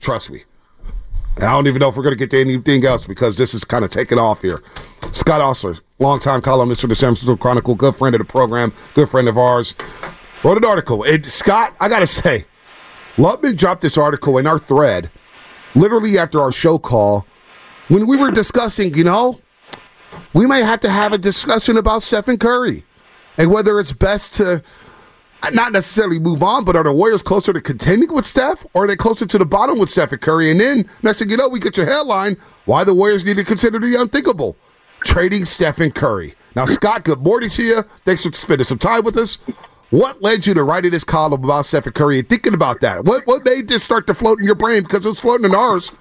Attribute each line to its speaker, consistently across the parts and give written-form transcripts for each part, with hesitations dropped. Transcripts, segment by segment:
Speaker 1: Trust me. And I don't even know if we're going to get to anything else because this is kind of taking off here. Scott Ostler, longtime columnist for the San Francisco Chronicle, good friend of the program, good friend of ours, wrote an article. And Scott, I got to say, Lubman dropped this article in our thread literally after our show call when we were discussing, we may have to have a discussion about Stephen Curry and whether it's best to not necessarily move on, but are the Warriors closer to contending with Steph, or are they closer to the bottom with Stephen Curry? And then, next thing you know, we get your headline, why the Warriors need to consider the unthinkable, trading Stephen Curry. Now, Scott, good morning to you. Thanks for spending some time with us. What led you to writing this column about Stephen Curry and thinking about that? What made this start to float in your brain? Because it was floating in ours.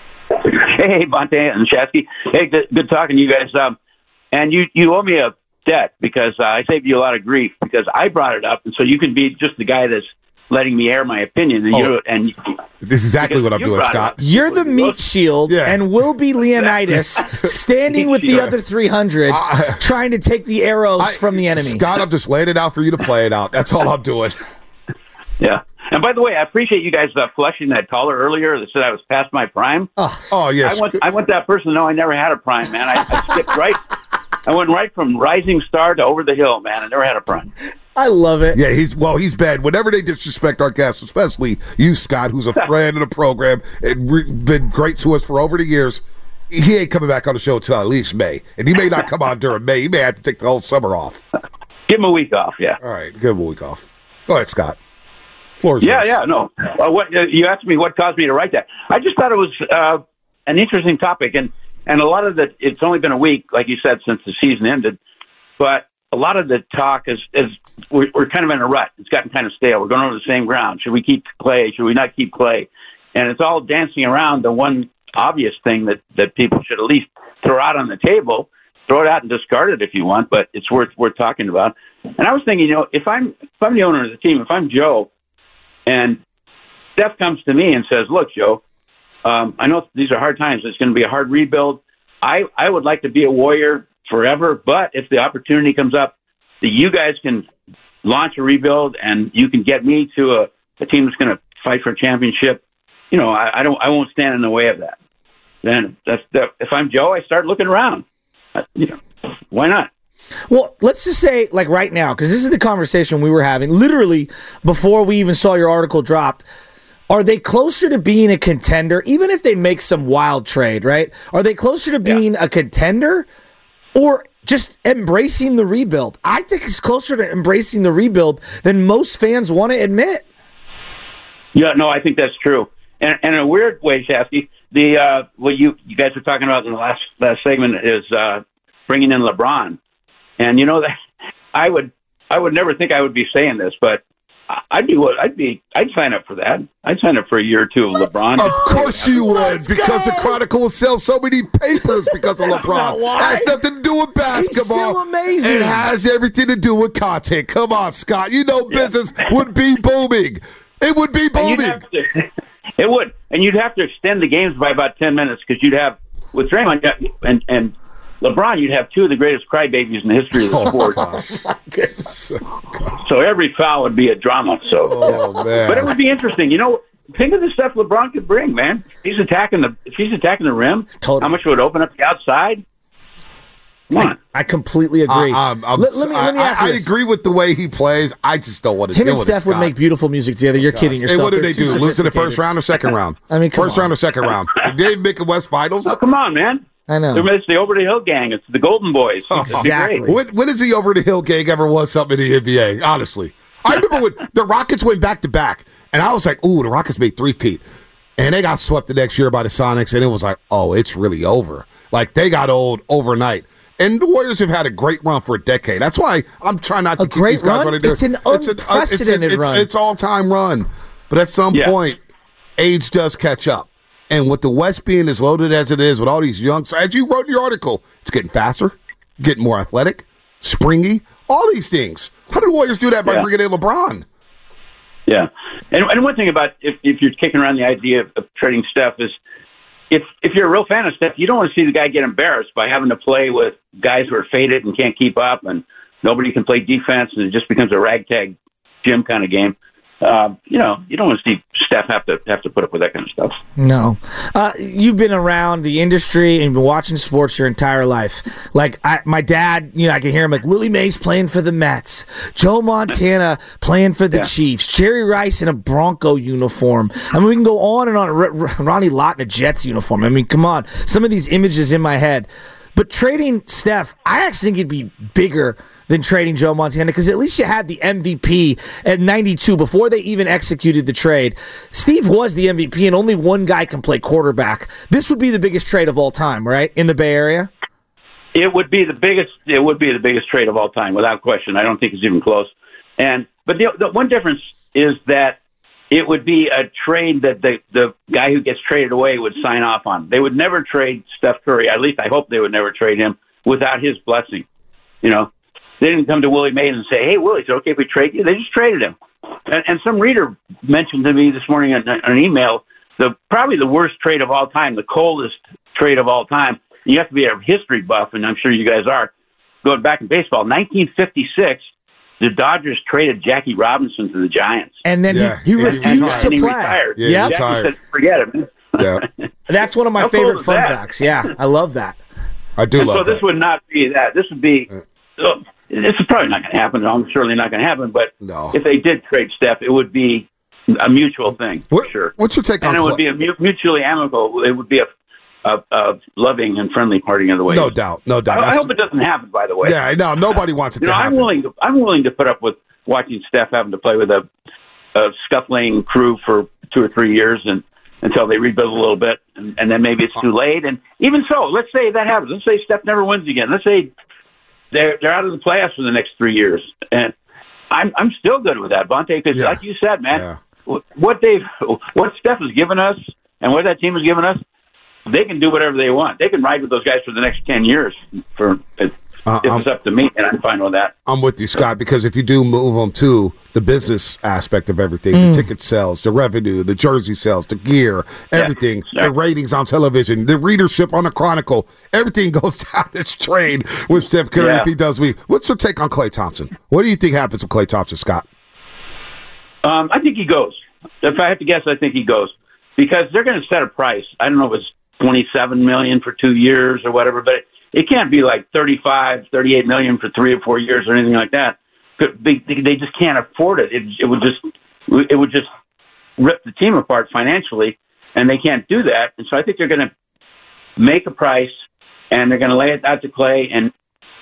Speaker 2: Hey, Bonte and Shasky. Hey, good talking to you guys. And you owe me a debt because I saved you a lot of grief because I brought it up, and so you can be just the guy that's letting me air my opinion. And
Speaker 1: this is exactly what I'm doing, Scott.
Speaker 3: You're the meat shield, and we'll be Leonidas standing with the other 300 trying to take the arrows from the enemy.
Speaker 1: Scott, I'm just laying it out for you to play it out. That's all I'm doing.
Speaker 2: Yeah. And by the way, I appreciate you guys flushing that caller earlier that said I was past my prime.
Speaker 1: Oh yes.
Speaker 2: I want that person to know I never had a prime, man. I skipped right. I went right from rising star to over the hill, man. I never had a prime.
Speaker 3: I love it.
Speaker 1: Yeah, he's bad. Whenever they disrespect our guests, especially you, Scott, who's a friend of the program and been great to us for over the years, he ain't coming back on the show until at least May. And he may not come on during May. He may have to take the whole summer off.
Speaker 2: Give him a week off, yeah.
Speaker 1: All right, give him a week off. Go ahead, Scott. Floor is yours.
Speaker 2: Yeah, no. You asked me what caused me to write that. I just thought it was an interesting topic, and a lot of it's only been a week, like you said, since the season ended, but a lot of the talk is we're kind of in a rut. It's gotten kind of stale. We're going over the same ground. Should we keep Clay? Should we not keep Clay? And it's all dancing around the one obvious thing that people should at least throw out on the table. Throw it out and discard it if you want, but it's worth talking about. And I was thinking, if I'm the owner of the team, if I'm Joe, and Steph comes to me and says, "Look, Joe, I know these are hard times. It's going to be a hard rebuild. I would like to be a Warrior forever, but if the opportunity comes up that you guys can launch a rebuild and you can get me to a team that's going to fight for a championship, I won't stand in the way of that." Then if I'm Joe, I start looking around. Why not?
Speaker 3: Well, let's just say, like right now, because this is the conversation we were having literally before we even saw your article dropped. Are they closer to being a contender, even if they make some wild trade, right? Are they closer to being a contender or just embracing the rebuild? I think it's closer to embracing the rebuild than most fans want to admit.
Speaker 2: Yeah, no, I think that's true. And in a weird way, Shasky, what you guys were talking about in the last segment is bringing in LeBron. And that I would never think I would be saying this, but I'd sign up for that. I'd sign up for a year or two of LeBron.
Speaker 1: Of course you would, because the Chronicle will sell so many papers because of LeBron. It has nothing to do with basketball.
Speaker 3: He's still amazing.
Speaker 1: It has everything to do with content. Come on, Scott. Business would be booming. It would be booming.
Speaker 2: It would. And you'd have to extend the games by about 10 minutes because you'd have, with Draymond and LeBron, you'd have two of the greatest crybabies in the history of the sport. So every foul would be a drama.
Speaker 1: Man.
Speaker 2: But it would be interesting. Think of the stuff LeBron could bring, man. If he's attacking the rim,
Speaker 3: totally.
Speaker 2: How much would open up the outside? Come on.
Speaker 3: I completely agree. Let me ask you this.
Speaker 1: I agree with the way he plays. I just don't want to deal with it.
Speaker 3: Him and Steph would make beautiful music together. You're kidding yourself.
Speaker 1: Hey, what did they do? Lose in the first round or second round? First round or second round? Did they make a West Finals?
Speaker 2: Oh, come on, man.
Speaker 3: I know.
Speaker 2: It's the Over the Hill gang. It's the Golden Boys.
Speaker 3: Exactly.
Speaker 1: When has the Over the Hill gang ever won something in the NBA? Honestly. I remember when the Rockets went back-to-back, and I was like, ooh, the Rockets made three-peat. And they got swept the next year by the Sonics, and it was like, oh, it's really over. Like, they got old overnight. And the Warriors have had a great run for a decade. That's why I'm trying not to keep these guys running.
Speaker 3: It's an unprecedented run.
Speaker 1: It's all-time run. But at some point, age does catch up. And with the West being as loaded as it is, with all these young, so as you wrote in your article, it's getting faster, getting more athletic, springy, all these things. How did the Warriors do that by bringing in LeBron?
Speaker 2: Yeah. And one thing about if you're kicking around the idea of trading Steph is if you're a real fan of Steph, you don't want to see the guy get embarrassed by having to play with guys who are faded and can't keep up and nobody can play defense and it just becomes a ragtag gym kind of game. you don't want to see Steph have to put up with that kind of stuff.
Speaker 3: No. You've been around the industry and you've been watching sports your entire life. Like, my dad, I can hear him like, Willie Mays playing for the Mets, Joe Montana playing for the Chiefs, Jerry Rice in a Bronco uniform. I mean, we can go on and on. Ronnie Lott in a Jets uniform. I mean, come on. Some of these images in my head. But trading Steph, I actually think it'd be bigger than trading Joe Montana, because at least you had the MVP at 92 before they even executed the trade. Steve was the MVP, and only one guy can play quarterback. This would be the biggest trade of all time, right, in the Bay Area?
Speaker 2: It would be the biggest trade of all time, without question. I don't think it's even close. But the one difference is that it would be a trade that the guy who gets traded away would sign off on. They would never trade Steph Curry. At least I hope they would never trade him without his blessing. They didn't come to Willie Mays and say, "Hey, Willie, is it okay if we trade you?" They just traded him. And some reader mentioned to me this morning on an email, probably the worst trade of all time, the coldest trade of all time. You have to be a history buff, and I'm sure you guys are. Going back in baseball, 1956, the Dodgers traded Jackie Robinson to the Giants.
Speaker 3: And then he refused to play.
Speaker 2: He retired.
Speaker 3: Yeah,
Speaker 2: Jackie said, forget it.
Speaker 1: Yeah.
Speaker 3: That's one of my favorite fun facts. Yeah, I love that.
Speaker 1: I do love that.
Speaker 2: So this would not be that. This would be... This is probably not going to happen. I'm certainly not going to happen. But if they did trade Steph, it would be a mutual thing, for sure.
Speaker 1: What's your take on?
Speaker 2: And it would be a mutually amicable. It would be a loving and friendly parting of the ways.
Speaker 1: No doubt.
Speaker 2: I hope it doesn't happen. By the way.
Speaker 1: Yeah, no, nobody wants it to happen.
Speaker 2: I'm willing to put up with watching Steph having to play with a scuffling crew for 2 or 3 years until they rebuild a little bit, and then maybe it's too late. And even so, let's say that happens. Let's say Steph never wins again. Let's say they're out of the playoffs for the next 3 years, and I'm still good with that, Bonte, because like you said, man, what Steph has given us and what that team has given us, they can do whatever they want. They can ride with those guys for the next 10 years. If it's up to me, and I'm fine with that.
Speaker 1: I'm with you, Scott, because if you do move them to the business aspect of everything, the ticket sales, the revenue, the jersey sales, the gear, everything, the ratings on television, the readership on the Chronicle, everything goes down its drain with Steph Curry if he does leave. What's your take on Klay Thompson? What do you think happens with Klay Thompson, Scott?
Speaker 2: I think he goes. If I have to guess, I think he goes, because they're going to set a price. I don't know if it's $27 million for 2 years or whatever, but it can't be like $35, $38 million for 3 or 4 years or anything like that. They just can't afford it. It would just rip the team apart financially, and they can't do that. And so I think they're going to make a price, and they're going to lay it out to Klay. And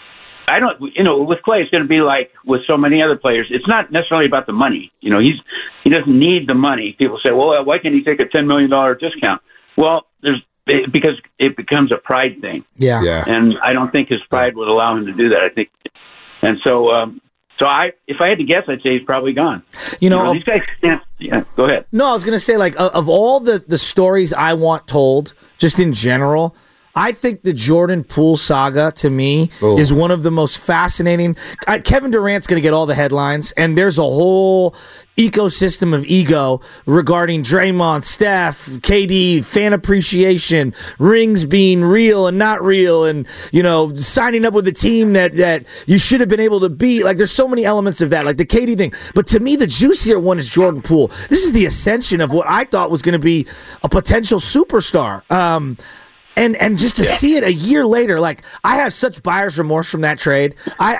Speaker 2: I don't, with Klay, it's going to be like with so many other players. It's not necessarily about the money. He doesn't need the money. People say, well, why can't he take a $10 million discount? Well, because it becomes a pride thing.
Speaker 3: Yeah.
Speaker 2: And I don't think his pride would allow him to do that. I think, and so if I had to guess, I'd say he's probably gone. These guys can't. Yeah, go ahead.
Speaker 3: No, I was going to say, like, of all the stories I want told, just in general, I think the Jordan Poole saga, to me, is one of the most fascinating. Kevin Durant's going to get all the headlines, and there's a whole ecosystem of ego regarding Draymond, Steph, KD, fan appreciation, rings being real and not real, and, signing up with a team that you should have been able to beat. Like, there's so many elements of that, like the KD thing. But to me, the juicier one is Jordan Poole. This is the ascension of what I thought was going to be a potential superstar. And just to see it a year later, like, I have such buyer's remorse from that trade.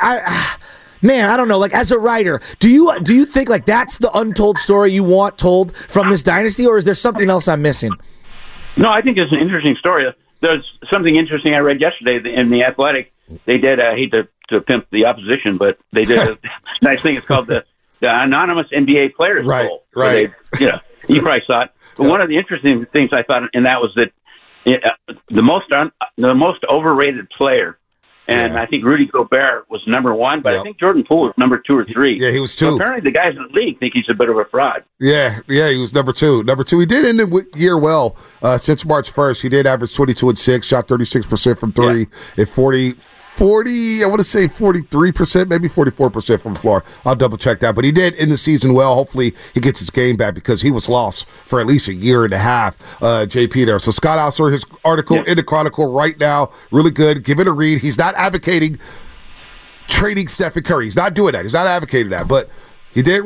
Speaker 3: Man, I don't know. Like, as a writer, do you think like that's the untold story you want told from this dynasty, or is there something else I'm missing?
Speaker 2: No, I think it's an interesting story. There's something interesting I read yesterday in The Athletic. They did. I hate to pimp the opposition, but they did a nice thing. It's called the Anonymous NBA Players Poll.
Speaker 1: Right.
Speaker 2: You probably saw it. But one of the interesting things I thought in that was that the most overrated player, and I think Rudy Gobert was number 1, but I think Jordan Poole was number 2 or 3.
Speaker 1: Yeah, he was 2.
Speaker 2: So apparently, the guys in the league think he's a bit of a fraud.
Speaker 1: Yeah, he was number 2. He did end the year well. Since March 1st, he did average 22 and 6, shot 36% from 3, at 40, I want to say 43%, maybe 44% from the floor. I'll double check that. But he did end the season well. Hopefully he gets his game back, because he was lost for at least a year and a half, JP there. So Scott Oster, his article in the Chronicle right now, really good. Give it a read. He's not advocating trading Stephen Curry. He's not doing that. He's not advocating that. But he did right.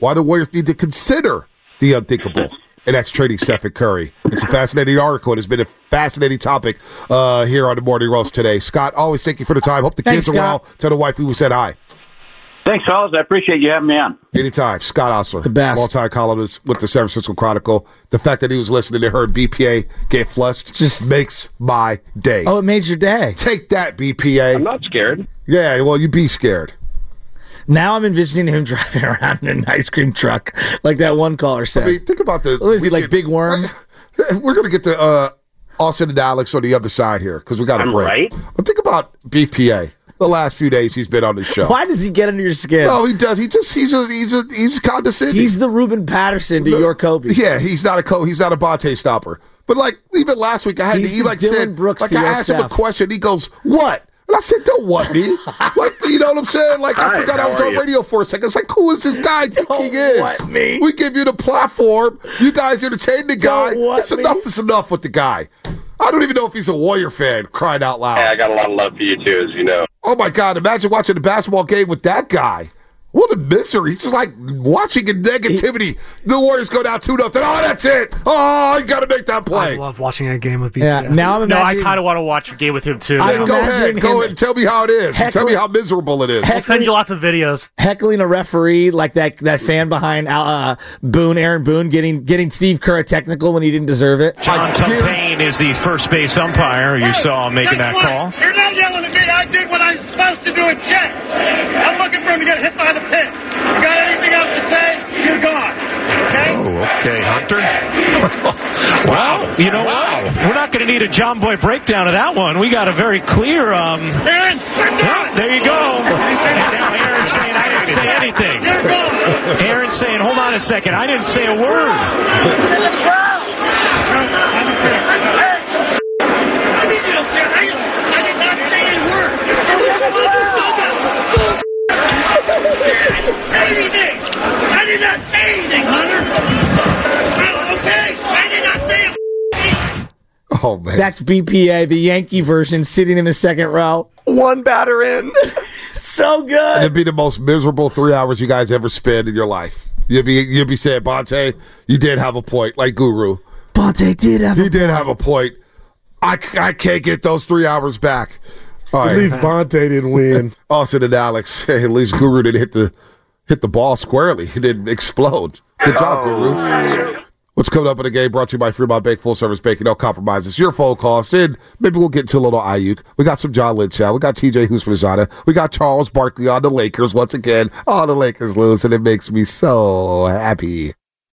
Speaker 1: why the Warriors need to consider the unthinkable. And that's trading Stephen Curry. It's a fascinating article. It has been a fascinating topic here on the Morning Roast today. Scott, always thank you for the time. Hope the kids are well. Tell the wife we said hi.
Speaker 2: Thanks, fellas. I appreciate you having me on.
Speaker 1: Anytime. Scott Ostler,
Speaker 3: the best.
Speaker 1: Multi columnist with the San Francisco Chronicle. The fact that he was listening to her BPA get flushed just makes my day.
Speaker 3: Oh, it made your day.
Speaker 1: Take that, BPA.
Speaker 2: I'm not scared.
Speaker 1: Yeah, well, you be scared.
Speaker 3: Now I'm envisioning him driving around in an ice cream truck, like that one caller said.
Speaker 1: I mean, think about the.
Speaker 3: What is he, like Big Worm?
Speaker 1: We're going to get to Austin and Alex on the other side here because we got a break.
Speaker 2: Right.
Speaker 1: But think about BPA. The last few days he's been on the show.
Speaker 3: Why does he get under your skin?
Speaker 1: No, he does. He's condescending.
Speaker 3: He's the Ruben Patterson to your Kobe.
Speaker 1: Yeah, he's not a Bonte stopper. But like even last week, I had
Speaker 3: Dylan Brooks
Speaker 1: like I asked him a question. He goes, "What?" And I said, "Don't what me?" Like you know what I'm saying? Like I forgot I was on radio for a second. It's like, who is this guy think he is?
Speaker 3: What me?
Speaker 1: We give you the platform. You guys entertain the guy. It's enough. It's enough with the guy. I don't even know if he's a Warrior fan, crying out loud.
Speaker 4: Yeah, I got a lot of love for you, too, as you know.
Speaker 1: Oh, my God. Imagine watching a basketball game with that guy. What a misery. He's just like watching a negativity. The Warriors go down 2-0. Oh, that's it. Oh, you got to make that play.
Speaker 5: I love watching a game with BPA.
Speaker 3: Yeah, now I'm imagining.
Speaker 6: I kind of want to watch a game with him, too.
Speaker 1: Go ahead and tell me how it is. Tell me how miserable it is.
Speaker 6: I'll send you lots of videos.
Speaker 3: Heckling a referee like that fan behind Aaron Boone, getting Steve Kerr a technical when he didn't deserve it.
Speaker 7: John Payne is the first base umpire. You saw him making that call.
Speaker 8: You're not yelling at me. I did what I'm supposed to do and check. I'm looking for him to get hit by the pit. You got anything else to say? You're gone. Okay?
Speaker 7: Oh, okay, Hunter. Well, you know what? We're not going to need a John Boy breakdown of that one. We got a very clear.
Speaker 8: Aaron, we're done.
Speaker 7: There you go. And now Aaron's saying I didn't say anything.
Speaker 8: You're gone.
Speaker 7: Aaron's saying, hold on a second, I didn't say a word.
Speaker 8: It's in the crowd. I don't care. I mean, you don't care. I did not say a word. Anything. I did not say anything, Hunter. Okay? I did not say a
Speaker 1: Oh, man.
Speaker 3: That's BPA, the Yankee version, sitting in the second row. One batter in. So good.
Speaker 1: It'd be the most miserable 3 hours you guys ever spend in your life. You'd be saying, Bonte, you did have a point, like Guru.
Speaker 3: Bonte did have
Speaker 1: He did have a point. I can't get those 3 hours back. All right.
Speaker 9: At least Bonte didn't win.
Speaker 1: Austin and Alex. At least Guru didn't hit the ball squarely. He didn't explode. Good job, Guru. What's coming up in the game brought to you by Fremont Bank, full service banking, no compromises. Your phone calls in. Maybe we'll get into a little Ayuk. We got some John Lynch out. We got TJ Houshmandzadeh. We got Charles Barkley on the Lakers once again. Oh, the Lakers lose, and it makes me so happy.